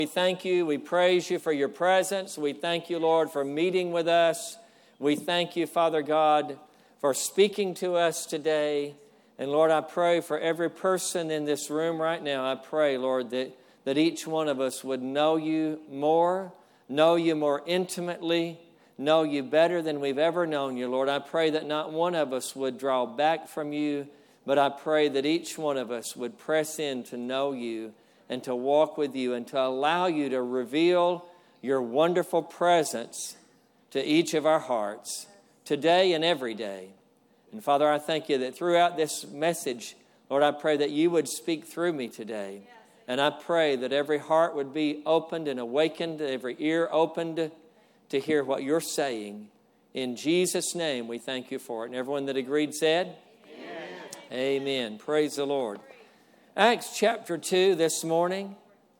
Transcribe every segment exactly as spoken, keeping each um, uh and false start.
We thank you, we praise you for your presence. We thank you, Lord, for meeting with us. We thank you, Father God, for speaking to us today. And Lord, I pray for every person in this room right now. I pray, Lord, that, that each one of us would know you more, know you more intimately, know you better than we've ever known you, Lord. I pray that not one of us would draw back from you, but I pray that each one of us would press in to know you and to walk with you and to allow you to reveal your wonderful presence to each of our hearts today and every day. And Father, I thank you that throughout this message, Lord, I pray that you would speak through me today. And I pray that every heart would be opened and awakened, every ear opened to hear what you're saying. In Jesus' name, we thank you for it. And everyone that agreed said, Amen. Amen. Praise the Lord. Acts chapter two this morning.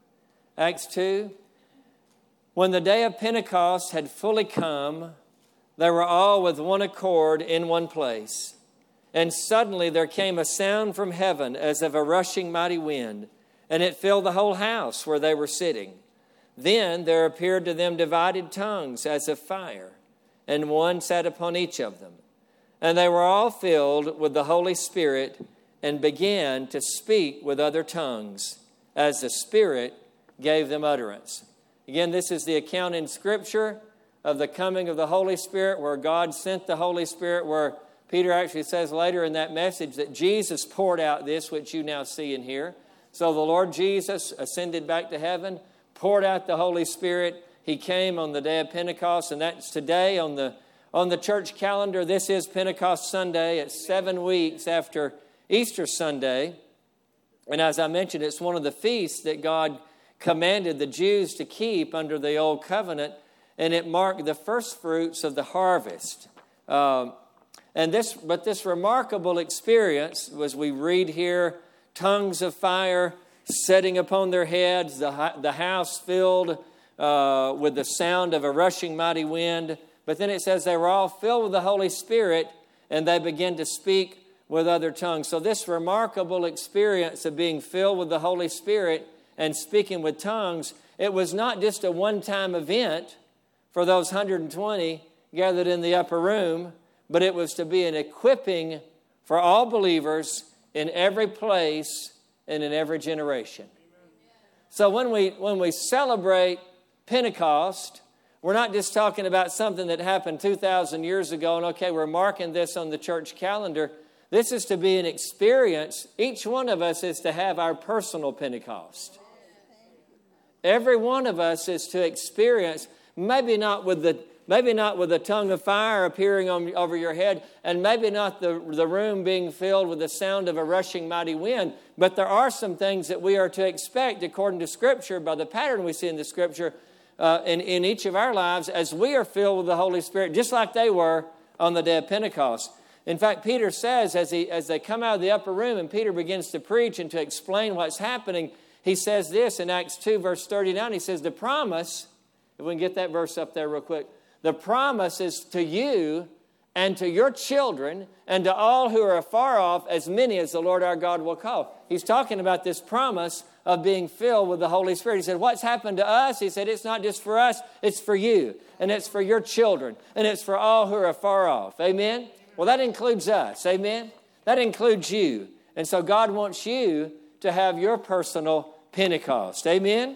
Acts two. When the day of Pentecost had fully come, they were all with one accord in one place. And suddenly there came a sound from heaven as of a rushing mighty wind, and it filled the whole house where they were sitting. Then there appeared to them divided tongues as of fire, and one sat upon each of them. And they were all filled with the Holy Spirit and began to speak with other tongues as the Spirit gave them utterance. Again, this is the account in Scripture of the coming of the Holy Spirit, where God sent the Holy Spirit, where Peter actually says later in that message that Jesus poured out this, which you now see and hear. So the Lord Jesus ascended back to heaven, poured out the Holy Spirit. He came on the day of Pentecost, and that's today on the on the church calendar. This is Pentecost Sunday. It's seven weeks after Easter Sunday. And as I mentioned, it's one of the feasts that God commanded the Jews to keep under the Old Covenant, and it marked the first fruits of the harvest. Um, and this, but this remarkable experience, as we read here, tongues of fire setting upon their heads, the, the house filled uh, with the sound of a rushing mighty wind. But then it says they were all filled with the Holy Spirit, and they began to speak with other tongues. So this remarkable experience of being filled with the Holy Spirit and speaking with tongues, it was not just a one-time event for those one hundred twenty gathered in the upper room, but it was to be an equipping for all believers in every place and in every generation. So when we when we celebrate Pentecost, we're not just talking about something that happened two thousand years ago, and okay, we're marking this on the church calendar. This is to be an experience. Each one of us is to have our personal Pentecost. Every one of us is to experience, maybe not with the maybe not with a tongue of fire appearing on, over your head, and maybe not the, the room being filled with the sound of a rushing mighty wind, but there are some things that we are to expect according to Scripture, by the pattern we see in the Scripture, uh, in, in each of our lives as we are filled with the Holy Spirit, just like they were on the day of Pentecost. In fact, Peter says, as he as they come out of the upper room and Peter begins to preach and to explain what's happening, he says this in Acts two, verse thirty-nine. He says, the promise, if we can get that verse up there real quick, the promise is to you and to your children and to all who are afar off, as many as the Lord our God will call. He's talking about this promise of being filled with the Holy Spirit. He said, what's happened to us? He said, it's not just for us, it's for you, and it's for your children, and it's for all who are afar off. Amen? Well, that includes us. Amen? That includes you. And so God wants you to have your personal Pentecost. Amen?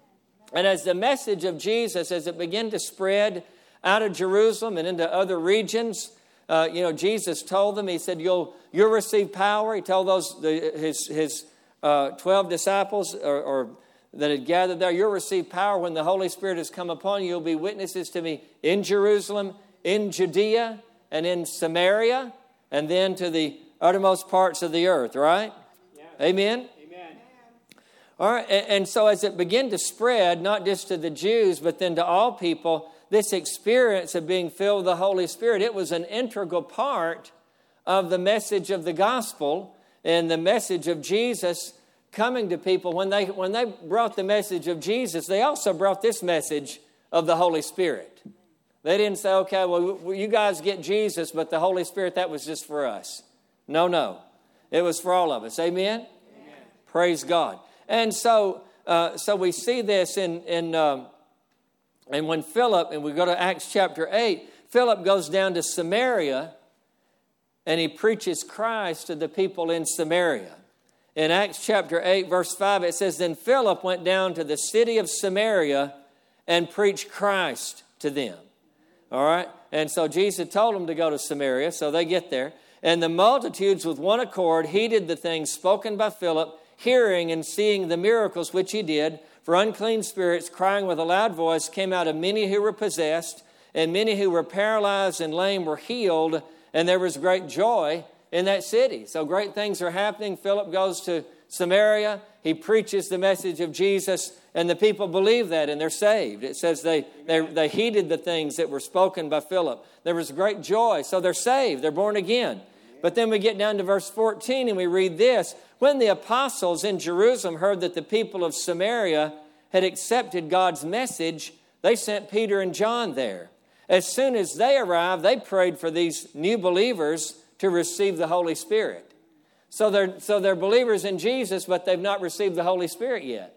And as the message of Jesus, as it began to spread out of Jerusalem and into other regions, uh, you know, Jesus told them, he said, you'll you'll receive power. He told those the, his his uh, twelve disciples or, or that had gathered there, you'll receive power when the Holy Spirit has come upon you. You'll be witnesses to me in Jerusalem, in Judea, and in Samaria, and then to the uttermost parts of the earth, right? Yeah. Amen? Amen. All right, and, and so as it began to spread, not just to the Jews, but then to all people, this experience of being filled with the Holy Spirit, it was an integral part of the message of the gospel and the message of Jesus coming to people. When they, when they brought the message of Jesus, they also brought this message of the Holy Spirit. They didn't say, okay, well, you guys get Jesus, but the Holy Spirit, that was just for us. No, no. It was for all of us. Amen? Amen. Praise God. And so uh, so we see this in, in um, and when Philip, and we go to Acts chapter eight, Philip goes down to Samaria and he preaches Christ to the people in Samaria. In Acts chapter eight, verse five, it says, then Philip went down to the city of Samaria and preached Christ to them. All right? And so Jesus told them to go to Samaria, so they get there. And the multitudes with one accord heeded the things spoken by Philip, hearing and seeing the miracles which he did. For unclean spirits, crying with a loud voice, came out of many who were possessed, and many who were paralyzed and lame were healed, and there was great joy in that city. So great things are happening. Philip goes to Samaria. He preaches the message of Jesus, and the people believe that, and they're saved. It says they, they, they heeded the things that were spoken by Philip. There was great joy, so they're saved. They're born again. But then we get down to verse fourteen, and we read this. When the apostles in Jerusalem heard that the people of Samaria had accepted God's message, they sent Peter and John there. As soon as they arrived, they prayed for these new believers to receive the Holy Spirit. So they're, so they're believers in Jesus, but they've not received the Holy Spirit yet.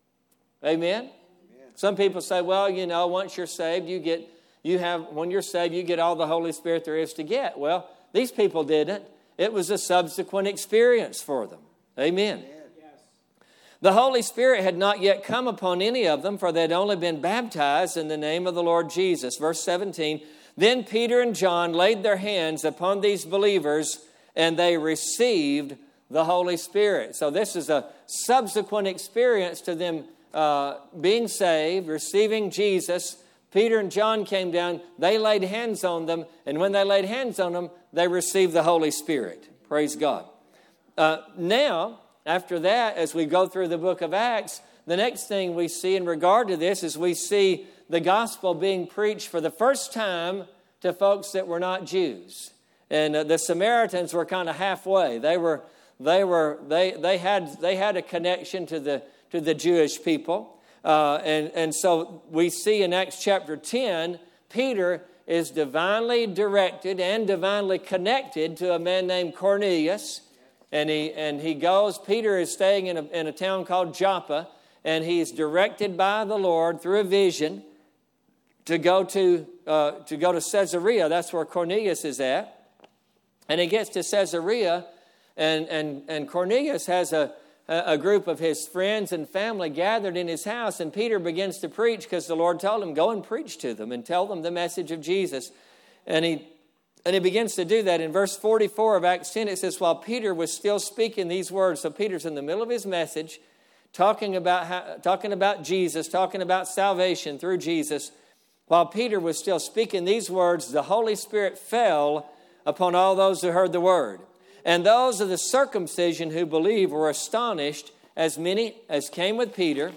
Amen? Amen? Some people say, well, you know, once you're saved, you get, you have, when you're saved, you get all the Holy Spirit there is to get. Well, these people didn't. It was a subsequent experience for them. Amen. Amen. The Holy Spirit had not yet come upon any of them, for they had only been baptized in the name of the Lord Jesus. Verse seventeen, then Peter and John laid their hands upon these believers, and they received the Holy Spirit. So this is a subsequent experience to them uh, being saved, receiving Jesus. Peter and John came down, they laid hands on them, and when they laid hands on them, they received the Holy Spirit. Praise God. Uh, now, after that, as we go through the book of Acts, the next thing we see in regard to this is we see the gospel being preached for the first time to folks that were not Jews. And uh, the Samaritans were kind of halfway. They were, they were, they, they had, they had a connection to the, to the Jewish people. Uh, and, and so we see in Acts chapter ten, Peter is divinely directed and divinely connected to a man named Cornelius. And he and he goes, Peter is staying in a, in a town called Joppa, and he's directed by the Lord through a vision to go to uh, to go to Caesarea. That's where Cornelius is at. And he gets to Caesarea, and and, and Cornelius has a, a group of his friends and family gathered in his house, and Peter begins to preach because the Lord told him, go and preach to them and tell them the message of Jesus. And he And he begins to do that. In verse forty-four of Acts ten, it says, while Peter was still speaking these words, so Peter's in the middle of his message, talking about how, talking about Jesus, talking about salvation through Jesus. While Peter was still speaking these words, the Holy Spirit fell upon all those who heard the word. And those of the circumcision who believed were astonished, as many as came with Peter,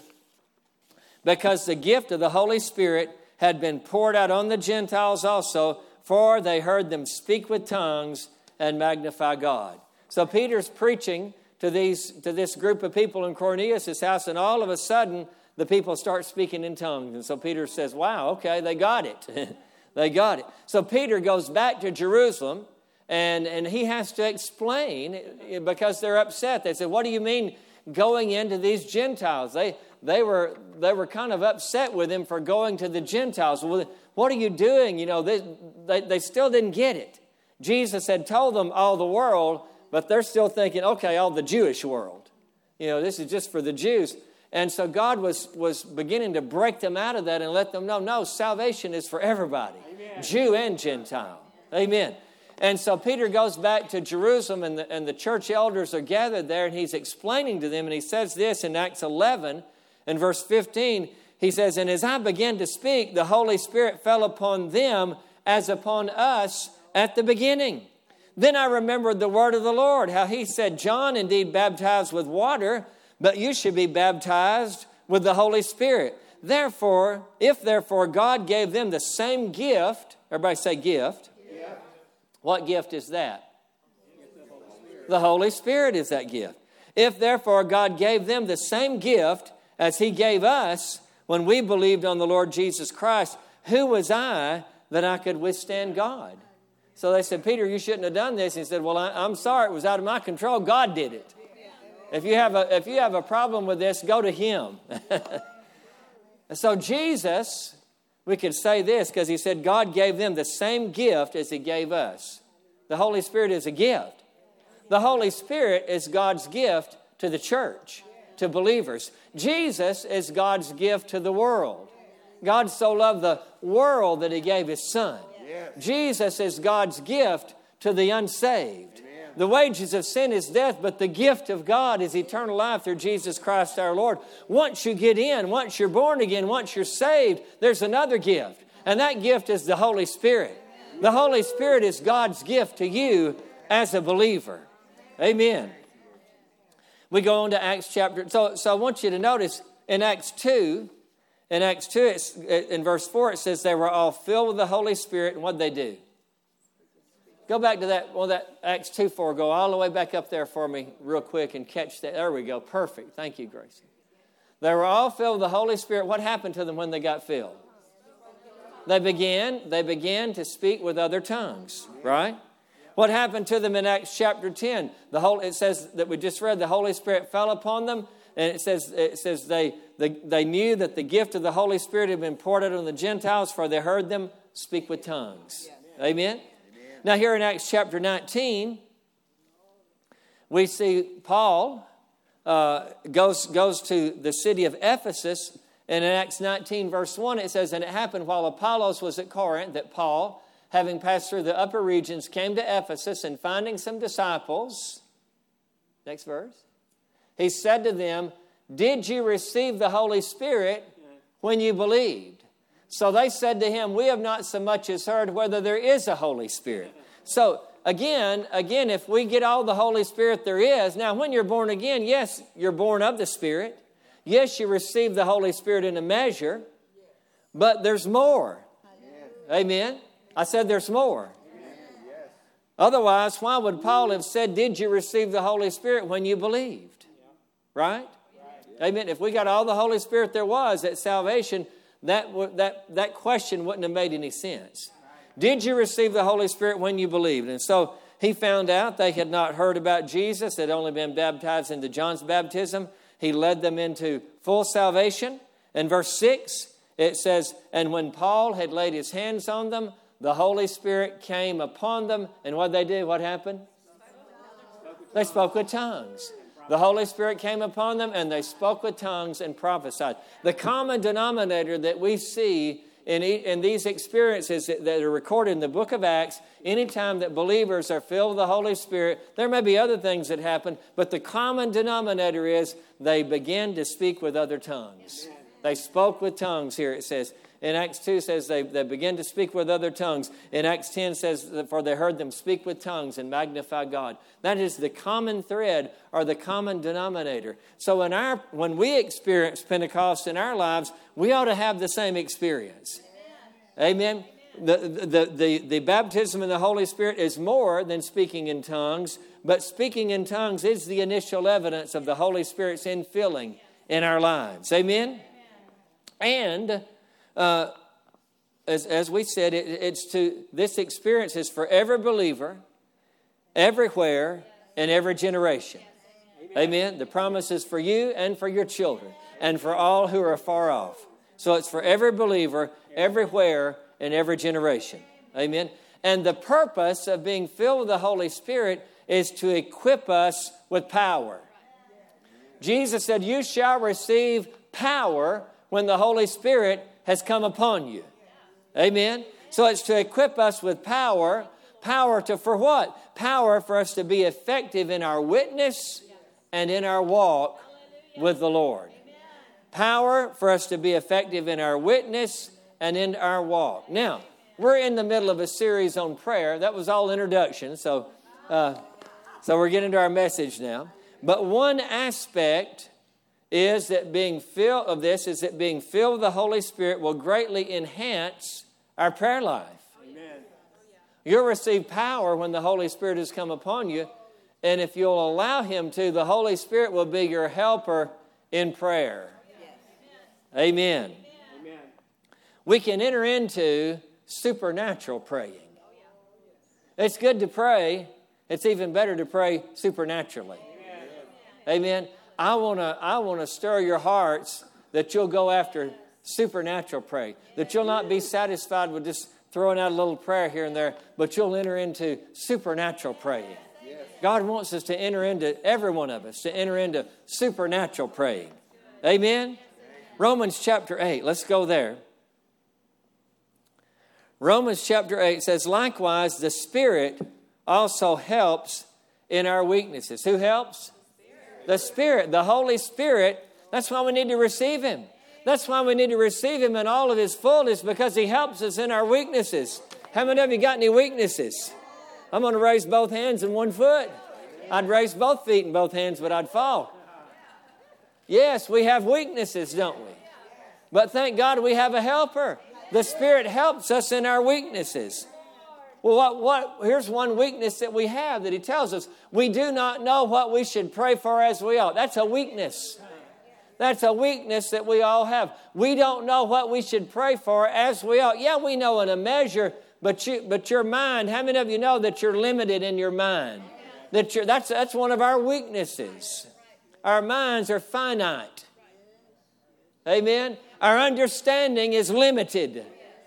because the gift of the Holy Spirit had been poured out on the Gentiles also, for they heard them speak with tongues and magnify God. So Peter's preaching to these to this group of people in Cornelius' house, and all of a sudden, the people start speaking in tongues. And so Peter says, wow, okay, they got it. They got it. So Peter goes back to Jerusalem, and, and he has to explain, because they're upset. They said, what do you mean going into these Gentiles? They they were they were kind of upset with him for going to the Gentiles. Well, what are you doing? You know, they, they, they still didn't get it. Jesus had told them all the world, but they're still thinking, okay, all the Jewish world. You know, this is just for the Jews. And so God was, was beginning to break them out of that and let them know, no, salvation is for everybody, Amen. Jew and Gentile. Amen. And so Peter goes back to Jerusalem, and the, and the church elders are gathered there, and he's explaining to them, and he says this in Acts eleven, in verse fifteen, he says, and as I began to speak, the Holy Spirit fell upon them as upon us at the beginning. Then I remembered the word of the Lord, how he said, John indeed baptized with water, but you should be baptized with the Holy Spirit. Therefore, if therefore God gave them the same gift, everybody say gift. Yeah. What gift is that? The Holy Spirit is that gift. If therefore God gave them the same gift as he gave us when we believed on the Lord Jesus Christ, who was I that I could withstand God? So they said, Peter, you shouldn't have done this. He said, well, I, I'm sorry. It was out of my control. God did it. If you have a, if you have a problem with this, go to Him. So Jesus, we could say this because He said God gave them the same gift as He gave us. The Holy Spirit is a gift. The Holy Spirit is God's gift to the church, to believers. Jesus is God's gift to the world. God so loved the world that He gave His Son. Yes. Jesus is God's gift to the unsaved. Amen. The wages of sin is death, but the gift of God is eternal life through Jesus Christ our Lord. Once you get in, once you're born again, once you're saved, there's another gift. And that gift is the Holy Spirit. The Holy Spirit is God's gift to you as a believer. Amen. We go on to Acts chapter. So, so I want you to notice in Acts two, in Acts two, it's, in verse four, it says they were all filled with the Holy Spirit. And what did they do? Go back to that, well, that Acts two four. Go all the way back up there for me real quick and catch that. There we go. Perfect. Thank you, Gracie. They were all filled with the Holy Spirit. What happened to them when they got filled? They began, they began to speak with other tongues, right? What happened to them in Acts chapter ten? The whole, it says that we just read, the Holy Spirit fell upon them. And it says, it says they, they, they knew that the gift of the Holy Spirit had been poured out on the Gentiles, for they heard them speak with tongues. Yeah. Amen? Amen? Now here in Acts chapter nineteen, we see Paul uh, goes, goes to the city of Ephesus. And in Acts nineteen verse one, it says, and it happened while Apollos was at Corinth that Paul, having passed through the upper regions, came to Ephesus, and finding some disciples, next verse, he said to them, did you receive the Holy Spirit when you believed? So they said to him, we have not so much as heard whether there is a Holy Spirit. So again, again, if we get all the Holy Spirit there is, now when you're born again, yes, you're born of the Spirit. Yes, you receive the Holy Spirit in a measure, but there's more. Amen. I said there's more. Otherwise, why would Paul have said, did you receive the Holy Spirit when you believed? Right? Amen. If we got all the Holy Spirit there was at salvation, that, that, that question wouldn't have made any sense. Did you receive the Holy Spirit when you believed? And so he found out they had not heard about Jesus. They'd only been baptized into John's baptism. He led them into full salvation. In verse six, it says, and when Paul had laid his hands on them, the Holy Spirit came upon them. And what did they do? What happened? They spoke with tongues. The Holy Spirit came upon them and they spoke with tongues and prophesied. The common denominator that we see in, in these experiences that are recorded in the book of Acts, anytime that believers are filled with the Holy Spirit, there may be other things that happen, but the common denominator is they begin to speak with other tongues. They spoke with tongues here, it says. In Acts two says they, they begin to speak with other tongues. In Acts ten says, for they heard them speak with tongues and magnify God. That is the common thread or the common denominator. So in our, when we experience Pentecost in our lives, we ought to have the same experience. Amen. Amen. The, the, the, the baptism in the Holy Spirit is more than speaking in tongues, but speaking in tongues is the initial evidence of the Holy Spirit's infilling in our lives. Amen. And Uh, as, as we said, it, it's to this experience is for every believer, everywhere, and every generation. Amen. Amen. The promise is for you and for your children and for all who are far off. So it's for every believer, everywhere, and every generation. Amen. And the purpose of being filled with the Holy Spirit is to equip us with power. Jesus said, you shall receive power when the Holy Spirit has come upon you. Amen. So it's to equip us with power. Power to, for what? Power for us to be effective in our witness and in our walk with the Lord. Power for us to be effective in our witness and in our walk. Now, we're in the middle of a series on prayer. That was all introduction. So, uh, so we're getting to our message now. But one aspect is that being filled of this is that being filled with the Holy Spirit will greatly enhance our prayer life. Amen. You'll receive power when the Holy Spirit has come upon you. And if you'll allow Him to, the Holy Spirit will be your helper in prayer. Yes. Amen. Amen. We can enter into supernatural praying. It's good to pray. It's even better to pray supernaturally. Amen. I want to I want to stir your hearts that you'll go after supernatural prayer, that you'll not be satisfied with just throwing out a little prayer here and there, but you'll enter into supernatural praying. God wants us to enter into, every one of us, to enter into supernatural praying. Amen? Romans chapter eight, let's go there. Romans chapter eight says, likewise, the Spirit also helps in our weaknesses. Who helps? The Spirit, the Holy Spirit. That's why we need to receive Him. That's why we need to receive Him in all of His fullness, because He helps us in our weaknesses. How many of you got any weaknesses? I'm going to raise both hands and one foot. I'd raise both feet and both hands, but I'd fall. Yes, we have weaknesses, don't we? But thank God we have a helper. The Spirit helps us in our weaknesses. Well, what, what, here's one weakness that we have that He tells us. We do not know what we should pray for as we ought. That's a weakness. That's a weakness that we all have. We don't know what we should pray for as we ought. Yeah, we know in a measure, but you, but your mind, how many of you know that you're limited in your mind? That you're, that's, that's one of our weaknesses. Our minds are finite. Amen? Our understanding is limited.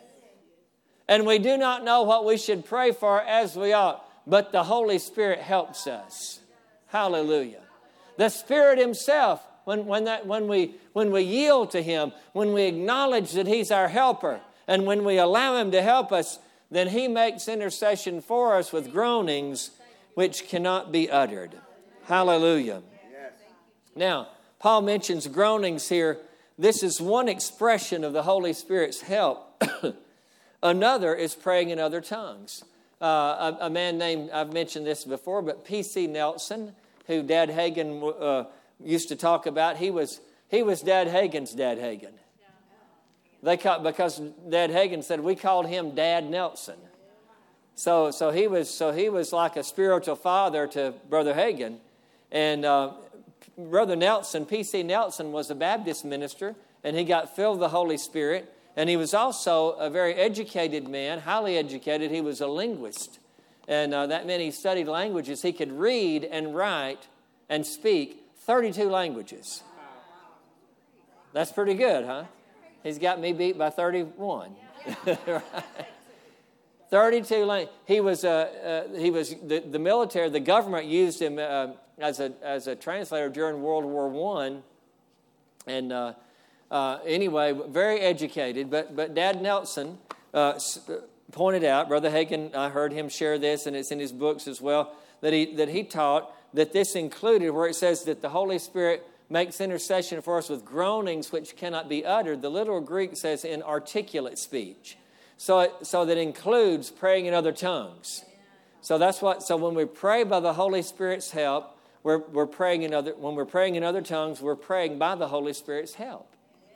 And we do not know what we should pray for as we ought. But the Holy Spirit helps us. Hallelujah. The Spirit Himself, when, when, that, when, we, when we yield to Him, when we acknowledge that He's our helper, and when we allow Him to help us, then He makes intercession for us with groanings which cannot be uttered. Hallelujah. Yes. Now, Paul mentions groanings here. This is one expression of the Holy Spirit's help. Another is praying in other tongues. Uh, a, a man named, I've mentioned this before, but P C Nelson, who Dad Hagin uh, used to talk about, he was he was Dad Hagin's Dad Hagin. They call, because Dad Hagin said we called him Dad Nelson. So so he was so he was like a spiritual father to Brother Hagin, and uh, Brother Nelson, P C Nelson, was a Baptist minister, and he got filled with the Holy Spirit, and he was also a very educated man, highly educated. He was a linguist, and uh, that meant he studied languages. He could read and write and speak thirty-two languages. That's pretty good, huh? He's got me beat by thirty-one. Right? thirty-two languages. He was uh, uh, he was the, the military. The government used him uh, as a as a translator during World War One, and uh, uh, anyway, very educated. But but Dad Nelson uh, pointed out, Brother Hagin, I heard him share this, and it's in his books as well, that he that he taught that this included where it says that the Holy Spirit makes intercession for us with groanings which cannot be uttered. The literal Greek says in articulate speech. So, so that includes praying in other tongues. So that's what. So when we pray by the Holy Spirit's help, we're we're praying in other. When we're praying in other tongues, we're praying by the Holy Spirit's help.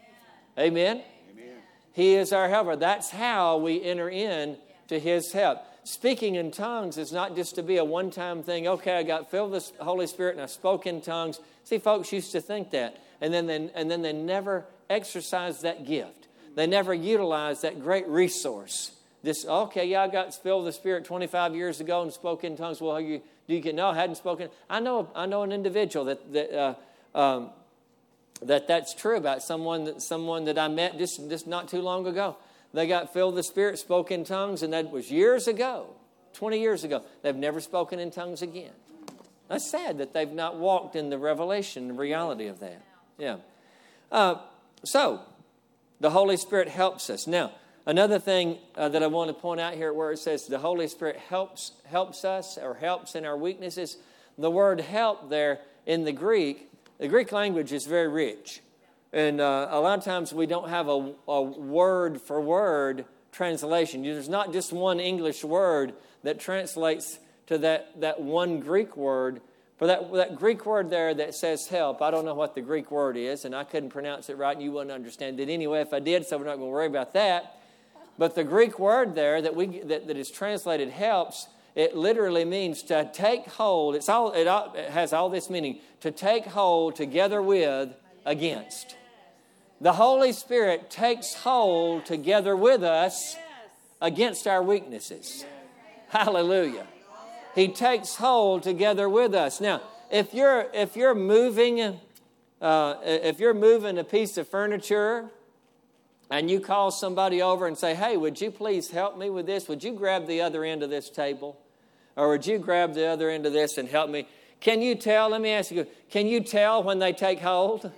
Amen. Amen. He is our helper. That's how we enter in to His help. Speaking in tongues is not just to be a one-time thing. Okay, I got filled with the Holy Spirit and I spoke in tongues. See, folks used to think that, and then they, and then they never exercised that gift. They never utilized that great resource. This, okay, yeah, I got filled with the Spirit twenty-five years ago and spoke in tongues. Well, you, do you get, no, I hadn't spoken. I know, I know an individual that that uh, um, that that's true about. Someone that someone that I met just just not too long ago. They got filled with the Spirit, spoke in tongues, and that was years ago, twenty years ago. They've never spoken in tongues again. That's sad that they've not walked in the revelation, the reality of that. Yeah. Uh, so. The Holy Spirit helps us. Now, another thing uh, that I want to point out here where it says the Holy Spirit helps helps us or helps in our weaknesses, the word help there in the Greek, the Greek language is very rich. And uh, a lot of times we don't have a, a word for word translation. There's not just one English word that translates to that, that one Greek word. For that, that Greek word there that says help, I don't know what the Greek word is, and I couldn't pronounce it right, and you wouldn't understand it anyway if I did, so we're not going to worry about that. But the Greek word there that we that, that is translated helps, it literally means to take hold. It's all it, all, it has all this meaning, to take hold together with, against. The Holy Spirit takes hold together with us against our weaknesses. Hallelujah. He takes hold together with us. Now, if you're if you're moving, uh, if you're moving a piece of furniture, and you call somebody over and say, "Hey, would you please help me with this? Would you grab the other end of this table, or would you grab the other end of this and help me?" Can you tell? Let me ask you: can you tell when they take hold?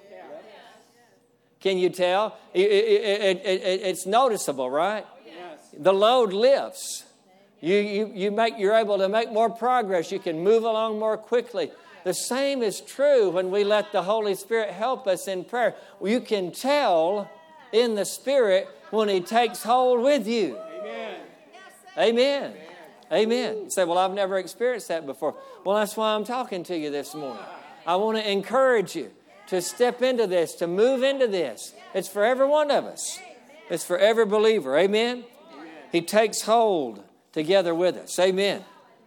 Can you tell? It, it, it, it, it's noticeable, right? Yes. The load lifts. You, you, you make, you're able to make more progress. You can move along more quickly. The same is true when we let the Holy Spirit help us in prayer. You can tell in the Spirit when He takes hold with you. Amen. Amen. Amen. You say, "Well, I've never experienced that before." Well, that's why I'm talking to you this morning. I want to encourage you to step into this, to move into this. It's for every one of us. It's for every believer. Amen? Amen. He takes hold together with us. Amen.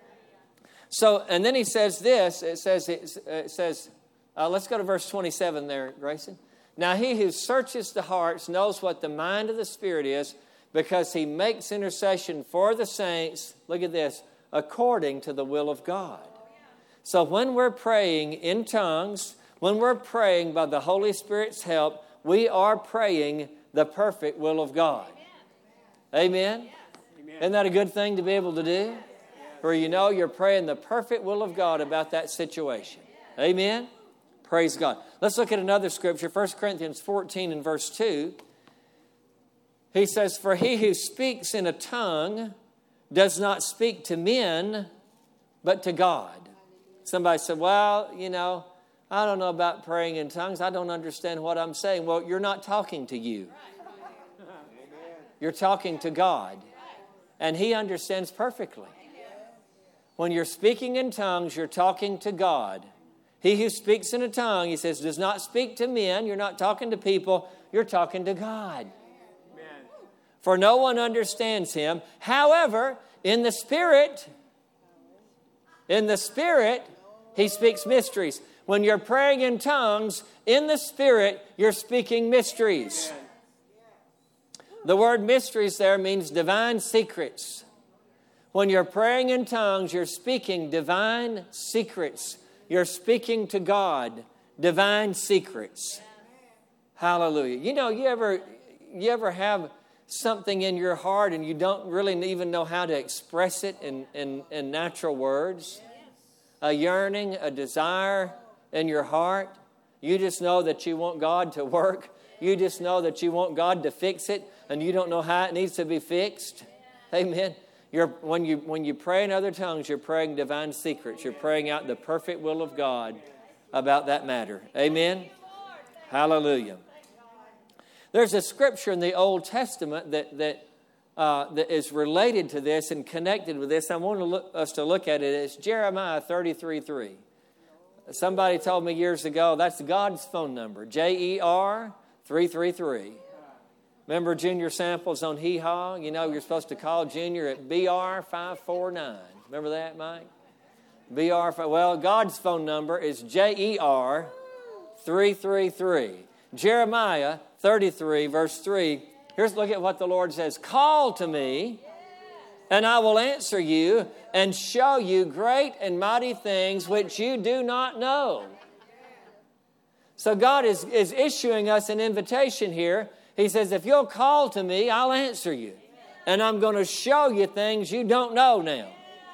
So, and then he says this. It says, it says, uh, let's go to verse twenty-seven there, Grayson. "Now he who searches the hearts knows what the mind of the Spirit is, because he makes intercession for the saints," look at this, "according to the will of God." So when we're praying in tongues, when we're praying by the Holy Spirit's help, we are praying the perfect will of God. Amen? Amen? Isn't that a good thing to be able to do? Where you know you're praying the perfect will of God about that situation. Amen? Praise God. Let's look at another scripture, First Corinthians fourteen and verse two. He says, "For he who speaks in a tongue does not speak to men, but to God." Somebody said, "Well, you know, I don't know about praying in tongues. I don't understand what I'm saying." Well, you're not talking to you. You're talking to God. And He understands perfectly. When you're speaking in tongues, you're talking to God. He who speaks in a tongue, he says, does not speak to men. You're not talking to people. You're talking to God. Amen. For no one understands Him. However, in the Spirit, in the Spirit, He speaks mysteries. When you're praying in tongues, in the Spirit, you're speaking mysteries. The word mysteries there means divine secrets. When you're praying in tongues, you're speaking divine secrets. You're speaking to God divine secrets. Hallelujah. You know, you ever, you ever have something in your heart and you don't really even know how to express it in, in, in natural words? A yearning, a desire in your heart. You just know that you want God to work. You just know that you want God to fix it, and you don't know how it needs to be fixed. Amen. You're, when you when you pray in other tongues, you're praying divine secrets. You're praying out the perfect will of God about that matter. Amen. Hallelujah. There's a scripture in the Old Testament that that uh, that is related to this and connected with this. I want to look, us to look at it. It's Jeremiah thirty-three three. Somebody told me years ago that's God's phone number, J E R three three three. Remember Junior Samples on Hee Haw? You know, you're supposed to call Junior at B R five four nine. Remember that, Mike? B R five. Well, God's phone number is J E R three three three. Jeremiah thirty-three, verse three. Here's, look at what the Lord says. Call to me, and I will answer you and show you great and mighty things which you do not know. So God is, is issuing us an invitation here. He says, if you'll call to me, I'll answer you. And I'm going to show you things you don't know now.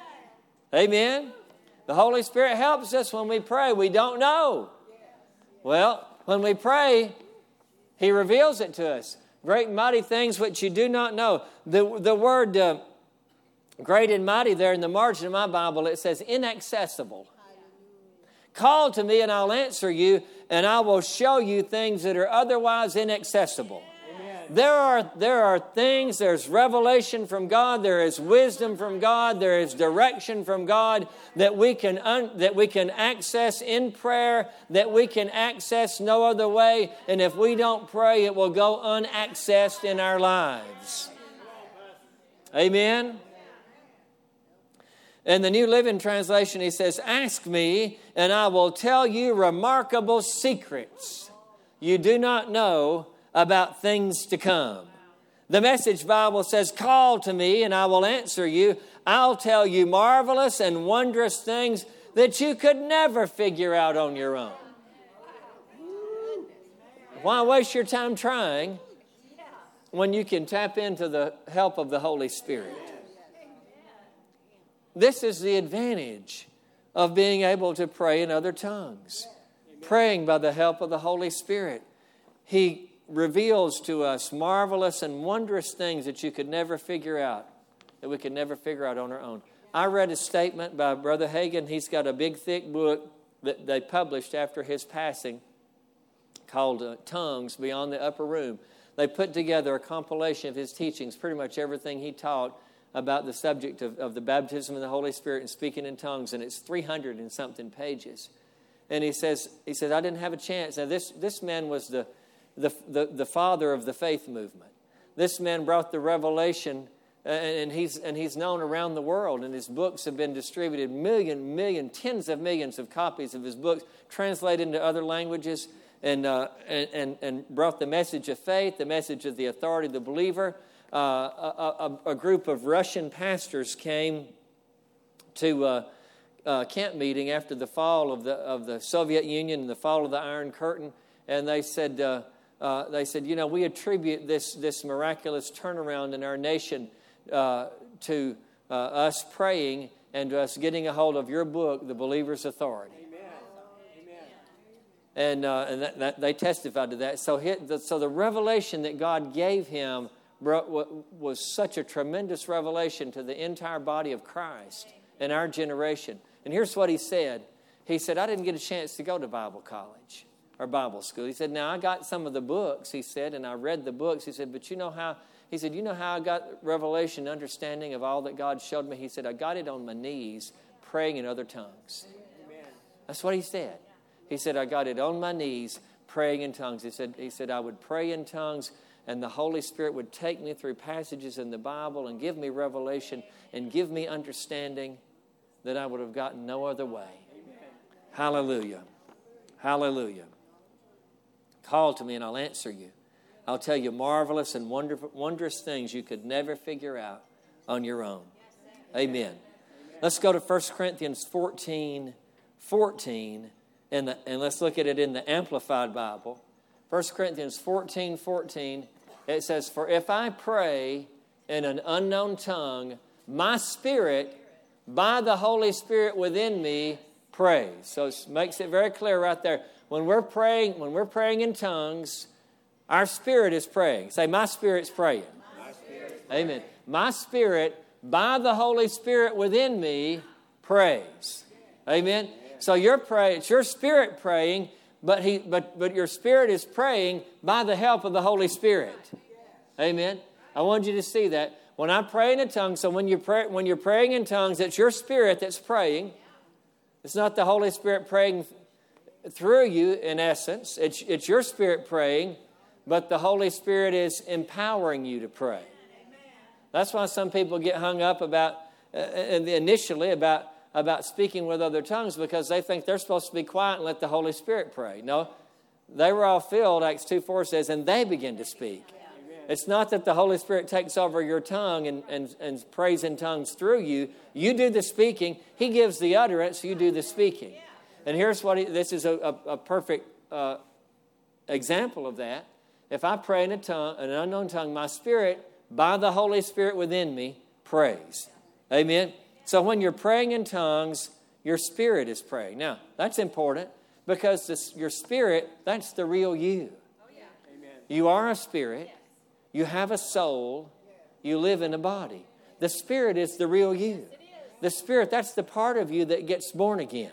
Amen? The Holy Spirit helps us when we pray. We don't know. Well, when we pray, He reveals it to us. Great and mighty things which you do not know. The, the word uh, great and mighty there in the margin of my Bible, it says inaccessible. Call to me and I'll answer you, and I will show you things that are otherwise inaccessible. Amen. There are, there are things, there's revelation from God, there is wisdom from God, there is direction from God that we can un, that we can access in prayer, that we can access no other way. And if we don't pray, it will go unaccessed in our lives. Amen. In the New Living Translation, he says, ask me, and I will tell you remarkable secrets you do not know about things to come. The Message Bible says, call to me, and I will answer you. I'll tell you marvelous and wondrous things that you could never figure out on your own. Why waste your time trying when you can tap into the help of the Holy Spirit? This is the advantage of being able to pray in other tongues. Praying by the help of the Holy Spirit. He reveals to us marvelous and wondrous things that you could never figure out, that we could never figure out on our own. I read a statement by Brother Hagin. He's got a big, thick book that they published after his passing called uh, Tongues Beyond the Upper Room. They put together a compilation of his teachings, pretty much everything he taught about the subject of, of the baptism of the Holy Spirit and speaking in tongues, and it's three hundred and something pages. And he says, he says, I didn't have a chance. Now, this, this man was the, the, the, the father of the faith movement. This man brought the revelation, and he's, and he's known around the world, and his books have been distributed, million, million, tens of millions of copies of his books, translated into other languages, and, uh, and, and, and brought the message of faith, the message of the authority of the believer. Uh, a, a, a group of Russian pastors came to uh, uh, camp meeting after the fall of the of the Soviet Union and the fall of the Iron Curtain, and they said uh, uh, they said, you know, we attribute this this miraculous turnaround in our nation uh, to uh, us praying and to us getting a hold of your book, The Believer's Authority. And, uh, and that, that, they testified to that. So, he, the, so the revelation that God gave him brought, was such a tremendous revelation to the entire body of Christ in our generation. And here's what he said. He said, I didn't get a chance to go to Bible college or Bible school. He said, now I got some of the books, he said, and I read the books. He said, but you know how, he said, you know how I got revelation, understanding of all that God showed me? He said, I got it on my knees praying in other tongues. Amen. That's what he said. He said, I got it on my knees, praying in tongues. He said, he said, I would pray in tongues, and the Holy Spirit would take me through passages in the Bible and give me revelation and give me understanding that I would have gotten no other way. Amen. Hallelujah. Hallelujah. Call to me and I'll answer you. I'll tell you marvelous and wonderful, wondrous things you could never figure out on your own. Amen. Amen. Let's go to First Corinthians fourteen, fourteen. And, the, and let's look at it in the Amplified Bible. First Corinthians fourteen, fourteen, it says, for if I pray in an unknown tongue, my spirit, by the Holy Spirit within me, prays. So it makes it very clear right there. When we're praying, when we're praying in tongues, our spirit is praying. Say, my spirit's praying. My spirit's praying. Amen. My spirit, by the Holy Spirit within me, prays. Amen. So you're praying, it's your spirit praying, but he, but but your spirit is praying by the help of the Holy Spirit. Amen. I want you to see that when I pray in a tongue. So when you pray, when you're praying in tongues, it's your spirit that's praying. It's not the Holy Spirit praying through you. In essence, it's it's your spirit praying, but the Holy Spirit is empowering you to pray. That's why some people get hung up about uh, initially about. about speaking with other tongues, because they think they're supposed to be quiet and let the Holy Spirit pray. No, they were all filled, Acts two four says, and they begin to speak. Amen. It's not that the Holy Spirit takes over your tongue and, and, and prays in tongues through you. You do the speaking. He gives the utterance. You do the speaking. And here's what he, this is a, a, a perfect uh, example of that. If I pray in a tongue, an unknown tongue, my spirit, by the Holy Spirit within me, prays. Amen. So when you're praying in tongues, your spirit is praying. Now, that's important because this, your spirit, that's the real you. Oh, yeah. Amen. You are a spirit. You have a soul. You live in a body. The spirit is the real you. The spirit, that's the part of you that gets born again.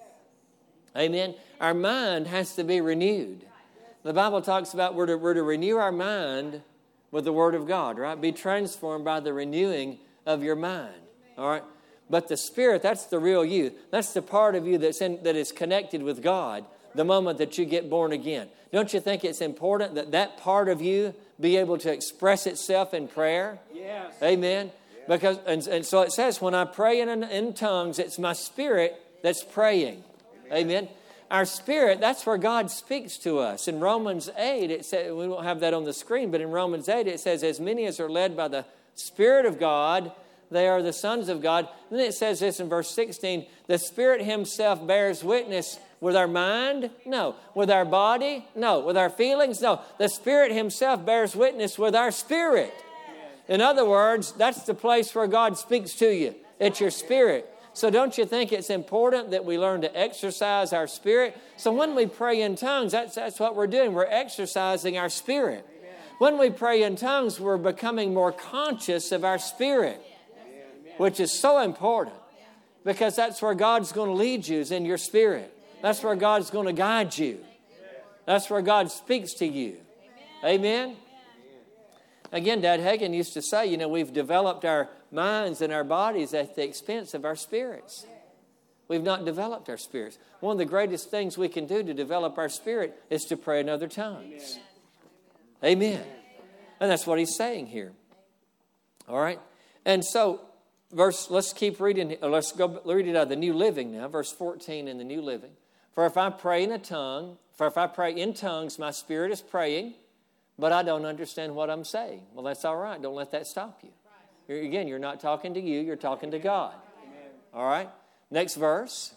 Amen. Our mind has to be renewed. The Bible talks about we're to, we're to renew our mind with the Word of God, right? Be transformed by the renewing of your mind. All right? But the spirit, that's the real you. That's the part of you that's in, that is connected with God the moment that you get born again. Don't you think it's important that that part of you be able to express itself in prayer? Yes. Amen. Yes. Because and, and so it says, when I pray in, in tongues, it's my spirit that's praying. Amen. Amen. Our spirit, that's where God speaks to us. In Romans eight, it says, we won't have that on the screen, but in Romans eight, it says, as many as are led by the Spirit of God, they are the sons of God. Then it says this in verse sixteen, the Spirit himself bears witness with our mind? No. With our body? No. With our feelings? No. The Spirit himself bears witness with our spirit. In other words, that's the place where God speaks to you. It's your spirit. So don't you think it's important that we learn to exercise our spirit? So when we pray in tongues, that's, that's what we're doing. We're exercising our spirit. Amen. When we pray in tongues, we're becoming more conscious of our spirit, Amen. Which is so important because that's where God's going to lead you, is in your spirit. That's where God's going to guide you. That's where God speaks to you. Amen? Again, Dad Hagin used to say, you know, we've developed our minds and our bodies at the expense of our spirits. We've not developed our spirits. One of the greatest things we can do to develop our spirit is to pray in other tongues. Amen. And that's what he's saying here. All right? And so, verse, let's keep reading. Let's go read it out of the New Living now, verse fourteen in the New Living. For if I pray in a tongue, for if I pray in tongues, my spirit is praying, but I don't understand what I'm saying. Well, that's all right. Don't let that stop you. You're, again, you're not talking to you. You're talking to God. Amen. All right? Next verse.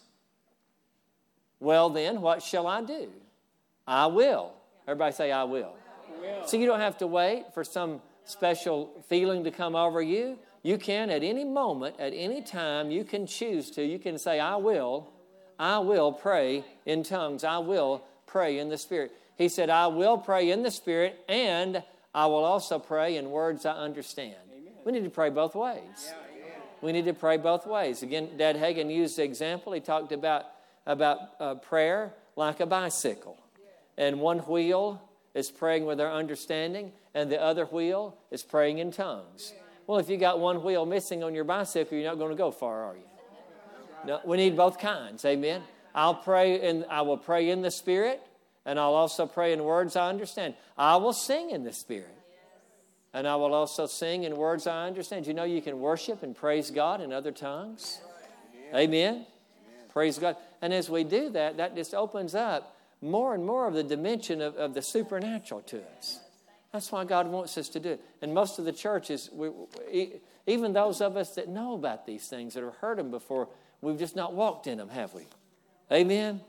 Well, then, what shall I do? I will. Everybody say, I will. I will. So you don't have to wait for some special feeling to come over you. You can, at any moment, at any time, you can choose to. You can say, I will. I will pray in tongues. I will pray in the Spirit. He said, I will pray in the Spirit, and I will also pray in words I understand. Amen. We need to pray both ways. Yeah, yeah. We need to pray both ways. Again, Dad Hagin used the example. He talked about, about uh, prayer like a bicycle. And one wheel is praying with our understanding, and the other wheel is praying in tongues. Well, if you got one wheel missing on your bicycle, you're not going to go far, are you? No, we need both kinds. Amen. I'll pray, and I will pray in the Spirit. And I'll also pray in words I understand. I will sing in the Spirit. And I will also sing in words I understand. You know you can worship and praise God in other tongues? Amen. Amen. Amen. Praise God. And as we do that, that just opens up more and more of the dimension of, of the supernatural to us. That's why God wants us to do it. And most of the churches, we, we, even those of us that know about these things, that have heard them before, we've just not walked in them, have we? Amen.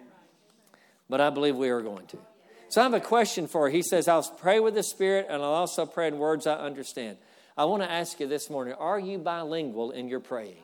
But I believe we are going to. So I have a question for you. He says, I'll pray with the Spirit, and I'll also pray in words I understand. I want to ask you this morning, are you bilingual in your praying?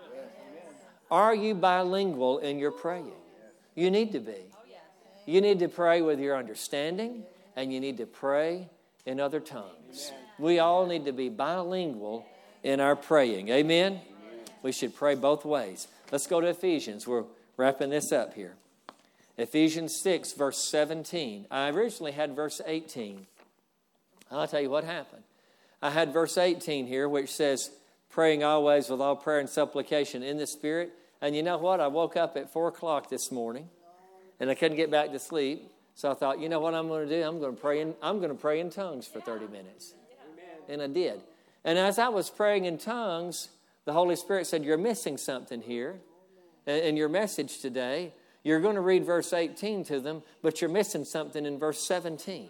Are you bilingual in your praying? You need to be. You need to pray with your understanding, and you need to pray in other tongues. We all need to be bilingual in our praying. Amen? We should pray both ways. Let's go to Ephesians. We're wrapping this up here. Ephesians six, verse seventeen. I originally had verse eighteen. I'll tell you what happened. I had verse eighteen here, which says, praying always with all prayer and supplication in the Spirit. And you know what? I woke up at four o'clock this morning, and I couldn't get back to sleep. So I thought, you know what I'm going to do? I'm going to pray in, I'm going to pray in tongues for thirty minutes. And I did. And as I was praying in tongues, the Holy Spirit said, you're missing something here in your message today. You're going to read verse eighteen to them, but you're missing something in verse seventeen.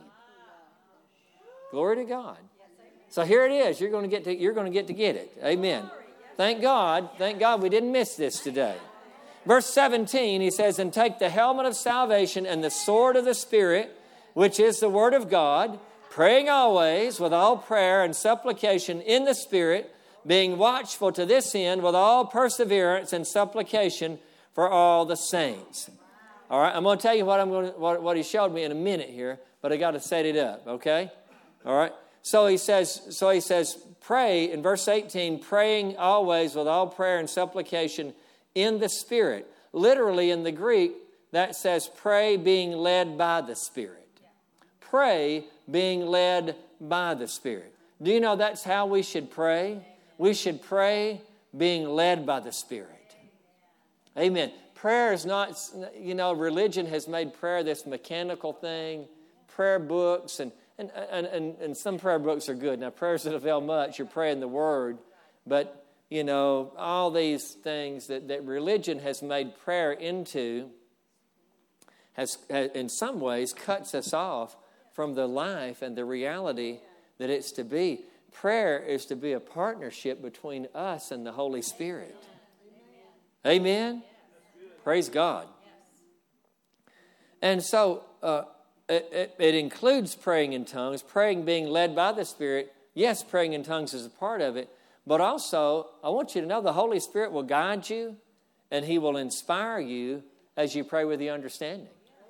Glory to God. So here it is. You're going to get to, you're going to get to get it. Amen. Thank God. Thank God we didn't miss this today. Verse seventeen, he says, and take the helmet of salvation and the sword of the Spirit, which is the word of God, praying always with all prayer and supplication in the Spirit, being watchful to this end with all perseverance and supplication for all the saints. All right, I'm going to tell you what I'm going to, what, what he showed me in a minute here, but I got to set it up, okay? All right. So he says, so he says, pray in verse eighteen, praying always with all prayer and supplication in the Spirit. Literally in the Greek, that says pray being led by the Spirit. Pray being led by the Spirit. Do you know that's how we should pray? We should pray being led by the Spirit. Amen. Prayer is not, you know, religion has made prayer this mechanical thing. Prayer books, and, and, and, and, and some prayer books are good. Now, prayers that avail much, you're praying the Word. But, you know, all these things that, that religion has made prayer into has, has, in some ways, cuts us off from the life and the reality that it's to be. prayer is to be a partnership between us and the Holy Spirit. Amen? Praise God. And so uh, it, it, it includes praying in tongues, praying being led by the Spirit. Yes, praying in tongues is a part of it. But also, I want you to know the Holy Spirit will guide you and He will inspire you as you pray with the understanding.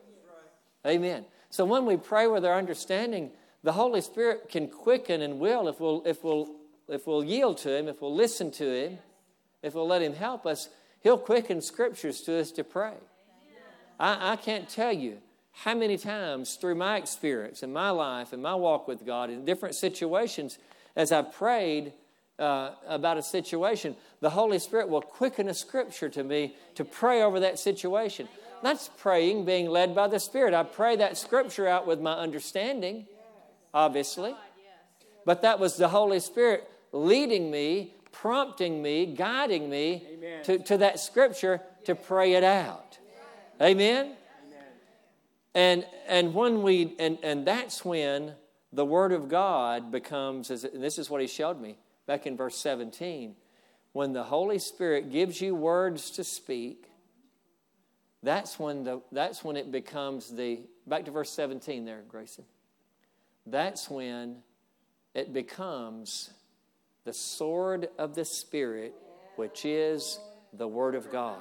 Amen. So when we pray with our understanding, the Holy Spirit can quicken and will if we'll, if we'll, if we'll yield to Him, if we'll listen to Him, if we'll let Him help us, He'll quicken Scriptures to us to pray. I, I can't tell you how many times through my experience in my life and my walk with God in different situations, as I prayed uh, about a situation, the Holy Spirit will quicken a Scripture to me to pray over that situation. That's praying, being led by the Spirit. I pray that Scripture out with my understanding, obviously. But that was the Holy Spirit leading me, prompting me, guiding me to, to that Scripture to pray it out. Amen? Amen. And and when we and, and that's when the Word of God becomes, as and this is what He showed me back in verse seventeen, when the Holy Spirit gives you words to speak, that's when the that's when it becomes the back to verse seventeen there, Grayson. That's when it becomes the sword of the Spirit, which is the Word of God.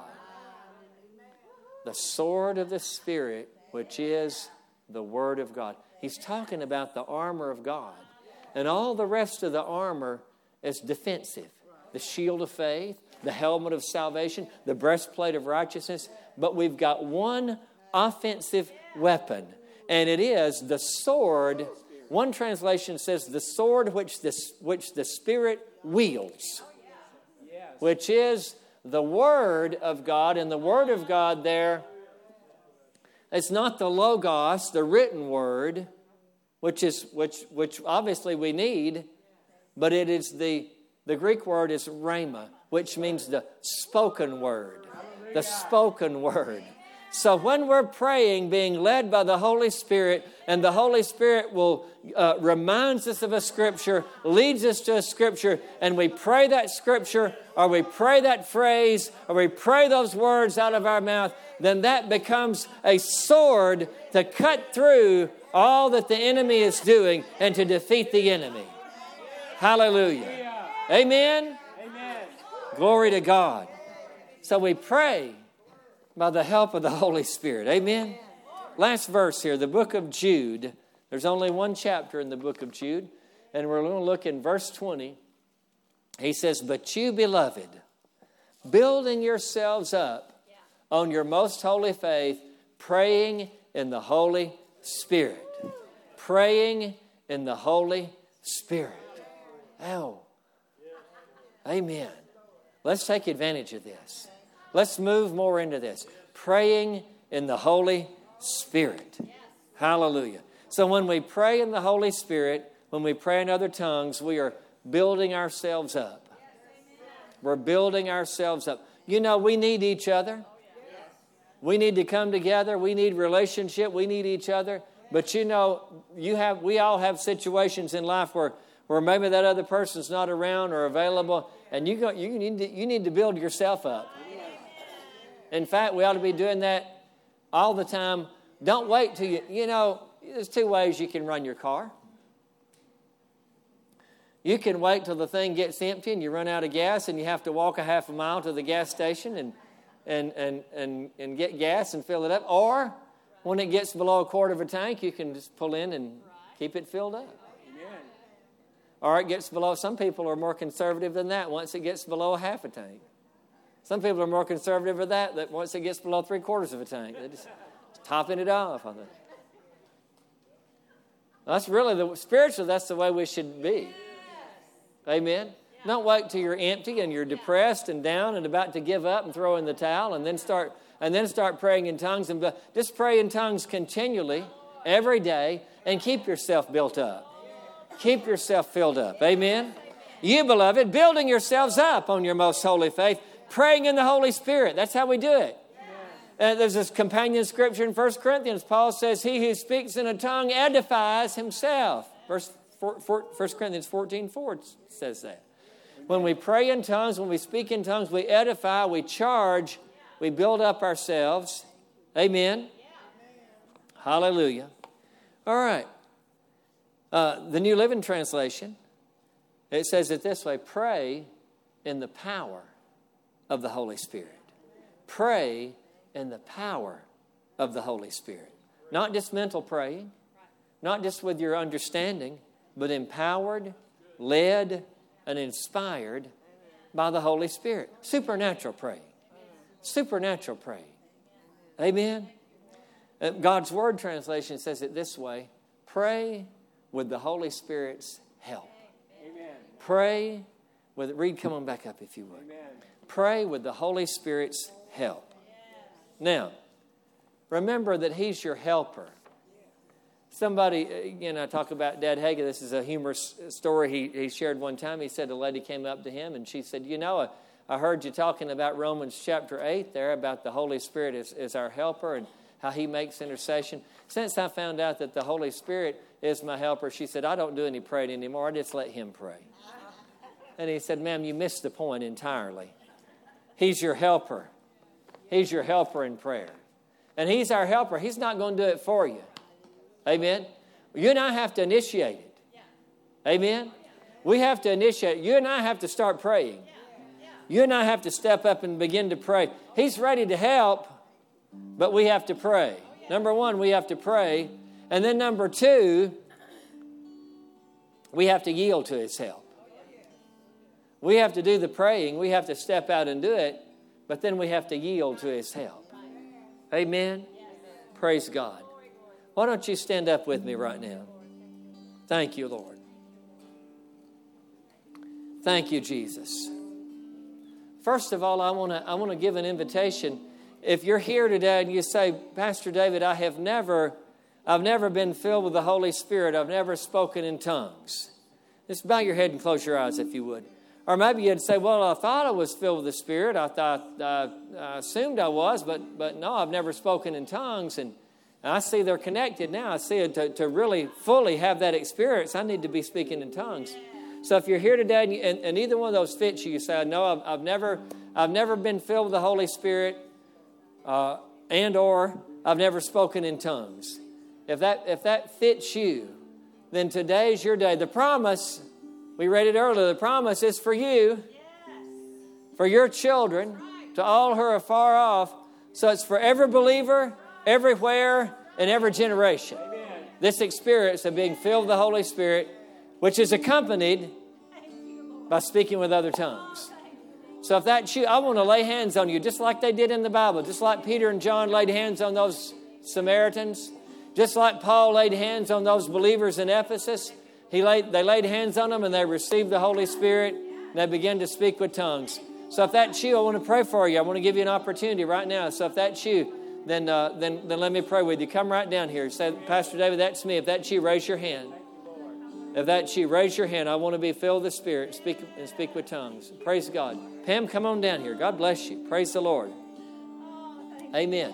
The sword of the Spirit, which is the Word of God. He's talking about the armor of God. And all the rest of the armor is defensive. The shield of faith, the helmet of salvation, the breastplate of righteousness. But we've got one offensive weapon, and it is the sword. One translation says the sword which the, which the Spirit wields, which is the Word of God. And the Word of God there, it's not the Logos, the written Word, which is which which obviously we need, but it is the, the Greek word is rhema, which means the spoken Word. The spoken Word. So when we're praying, being led by the Holy Spirit, and the Holy Spirit will uh, reminds us of a Scripture, leads us to a Scripture, and we pray that Scripture, or we pray that phrase, or we pray those words out of our mouth, then that becomes a sword to cut through all that the enemy is doing and to defeat the enemy. Hallelujah. Amen? Amen. Glory to God. So we pray by the help of the Holy Spirit. Amen? Last verse here, the book of Jude. There's only one chapter in the book of Jude, and we're going to look in verse twenty. He says, "But you, beloved, building yourselves up on your most holy faith, praying in the Holy Spirit." Praying in the Holy Spirit. Oh. Amen. Let's take advantage of this. Let's move more into this. Praying in the Holy Spirit. Hallelujah. So when we pray in the Holy Spirit, when we pray in other tongues, we are building ourselves up. We're building ourselves up. You know, we need each other. We need to come together. We need relationship. We need each other. But you know, you have we all have situations in life where, where maybe that other person's not around or available, and you go, you need to, you need to build yourself up. In fact, we ought to be doing that all the time. Don't wait till you, you know, there's two ways you can run your car. You can wait till the thing gets empty and you run out of gas and you have to walk a half a mile to the gas station and and and and, and get gas and fill it up. Or when it gets below a quarter of a tank, you can just pull in and keep it filled up. Amen. Or it gets below, some people are more conservative than that once it gets below a half a tank. Some people are more conservative than that, that once it gets below three quarters of a tank, they're just topping it off. I think. That's really, the spiritual, that's the way we should be. Amen? Don't wait till you're empty and you're depressed and down and about to give up and throw in the towel and then start and then start praying in tongues. And just pray in tongues continually, every day, and keep yourself built up. Keep yourself filled up. Amen? You, beloved, building yourselves up on your most holy faith, praying in the Holy Spirit. That's how we do it. Uh, there's this companion scripture in First Corinthians. Paul says, "He who speaks in a tongue edifies himself." Verse First Corinthians fourteen four says that. When we pray in tongues, when we speak in tongues, we edify, we charge, we build up ourselves. Amen. Hallelujah. All right. Uh, the New Living Translation, it says it this way: pray in the power of the Holy Spirit. Pray in the power of the Holy Spirit. Not just mental praying, not just with your understanding, but empowered, led, and inspired by the Holy Spirit. Supernatural praying. Supernatural praying. Amen. Uh, God's Word translation says it this way: pray with the Holy Spirit's help. Amen. Pray with, read, come on back up if you would. Amen. Pray with the Holy Spirit's help. Yes. Now, remember that He's your helper. Somebody, you know, talk about Dad Hagin. This is a humorous story he, he shared one time. He said a lady came up to him and she said, you know, I, I heard you talking about Romans chapter eight there about the Holy Spirit is, is our helper and how He makes intercession. Since I found out that the Holy Spirit is my helper, she said, I don't do any praying anymore. I just let Him pray. And he said, ma'am, you missed the point entirely. He's your helper. He's your helper in prayer. And He's our helper. He's not going to do it for you. Amen. You and I have to initiate it. Amen. We have to initiate it. You and I have to start praying. You and I have to step up and begin to pray. He's ready to help, but we have to pray. Number one, we have to pray. And then number two, we have to yield to His help. We have to do the praying. We have to step out and do it. But then we have to yield to His help. Amen. Praise God. Why don't you stand up with me right now? Thank you, Lord. Thank you, Jesus. First of all, I want to I want to give an invitation. If you're here today and you say, Pastor David, I have never, I've never been filled with the Holy Spirit. I've never spoken in tongues. Just bow your head and close your eyes if you would. Or maybe you'd say, well, I thought I was filled with the Spirit. I thought, uh, I assumed I was, but but no, I've never spoken in tongues. And I see they're connected now. I see it to, to really fully have that experience. I need to be speaking in tongues. So if you're here today and, you, and, and either one of those fits you, you say, no, I've, I've never, I've never been filled with the Holy Spirit, uh, and or I've never spoken in tongues. If that if that fits you, then today's your day. The promise, we read it earlier. The promise is for you, for your children, to all who are far off. So it's for every believer, everywhere, and every generation. Amen. This experience of being filled with the Holy Spirit, which is accompanied by speaking with other tongues. So if that's you, I want to lay hands on you just like they did in the Bible, just like Peter and John laid hands on those Samaritans, just like Paul laid hands on those believers in Ephesus. He laid, they laid hands on them and they received the Holy Spirit and they began to speak with tongues. So if that's you, I want to pray for you. I want to give you an opportunity right now. So if that's you, then uh, then then let me pray with you. Come right down here. Say, Pastor David, that's me. If that's you, raise your hand. If that's you, raise your hand. I want to be filled with the Spirit. Speak and speak with tongues. Praise God. Pam, come on down here. God bless you. Praise the Lord. Amen.